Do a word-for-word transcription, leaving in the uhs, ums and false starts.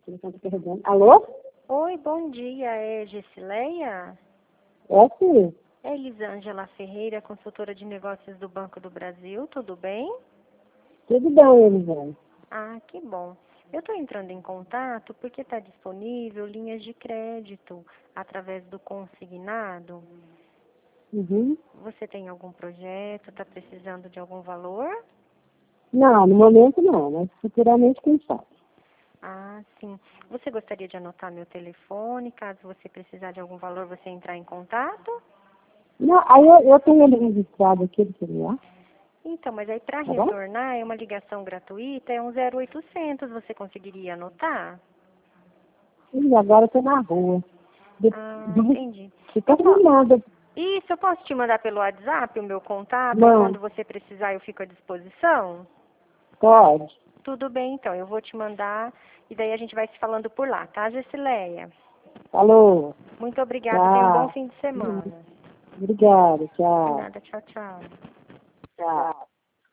telefone tá carregando. Alô? Oi, bom dia, é Gessileia? É sim. É Elisângela Ferreira, consultora de negócios do Banco do Brasil, tudo bem? Tudo bem, Elisângela. Ah, que bom. Eu estou entrando em contato porque está disponível linhas de crédito através do consignado. Uhum. Você tem algum projeto, está precisando de algum valor? Não, no momento não, mas futuramente quem sabe. Ah, sim. Você gostaria de anotar meu telefone, caso você precisar de algum valor, você entrar em contato? Não, aí eu, eu tenho ele registrado aqui do celular, Então, mas aí para tá bom? retornar é uma ligação gratuita, é um zero oitocentos, você conseguiria anotar? E agora eu tô na rua. De, Ah, de, entendi. fica Eu po- filmando. Isso, eu posso te mandar pelo WhatsApp o meu contato, aí Não, quando você precisar eu fico à disposição? pode. Tudo bem, então, eu vou te mandar e daí a gente vai se falando por lá, tá, Gessileia? Falou. Muito obrigada, tenha um bom Tchau. fim de semana. Obrigada, De tchau. nada, tchau, tchau. Tchau.